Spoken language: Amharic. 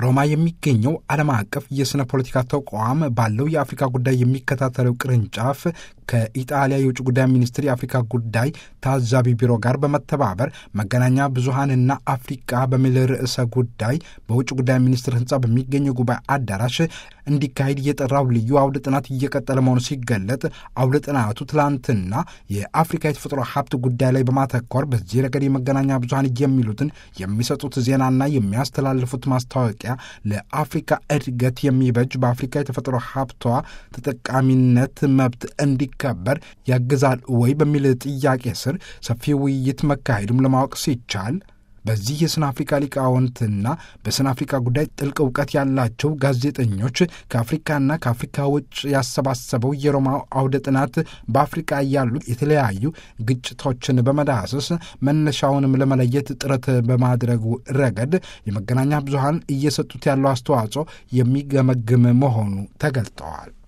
ሮማ የሚገኘው ዓለም አቀፍ የሥነ ፖለቲካ ተቋም ባለው የአፍሪካ ጉዳይ የሚከታተለው ቅርንጫፍ ከኢጣሊያ የውጭ ጉዳይ ሚኒስትር የአፍሪካ ጉዳይ ታዛቢ ቢሮ ጋር በመተባበር መገናኛ ብዙሃንና አፍሪካ በሚል ርዕሰ ጉዳይ በውጭ ጉዳይ ሚኒስትር ሕንፃ በሚገኘው ጉባኤ አዳራሽ እንዲካሄድ የጠራው ልዩ አውደ ጥናት እየቀጠለ መሆኑ ሲገለጥ አውደ ጥናቱ ትላንትና የአፍሪካ የተፈጥሮ ሀብት ጉዳይ ላይ በማተኮር በዚህ ረገድ የመገናኛ ብዙሃን የሚሉትን የሚሰጡት ዜናና የሚያስተላልፉት ማስታወቂያ ለአፍሪካ እድገት የሚበጅ በአፍሪካ የተፈጥሮ ሀብቷ ተጠቃሚነት መብት እንዲከበር ያግዛል ወይ በሚል ጥያቄ ስር ሰፊ ውይይት መካሄዱም ለማወቅ ሲቻል በዚህ የስነ አፍሪካ ሊቃውንትና በስነ አፍሪካ ጉዳይ ጥልቅ እውቀት ያላቸው ጋዜጠኞች ከአፍሪካና ከአፍሪካ ውጭ ያሰባሰበው የሮማው አውደ ጥናት በአፍሪካ ያሉ የተለያዩ ግጭቶችን በመዳሰስ መነሻውንም ለመለየት ጥረት በማድረጉ ረገድ የመገናኛ ብዙሃን እየሰጡት ያለው አስተዋጽኦ የሚገመግም መሆኑ ተገልጠዋል።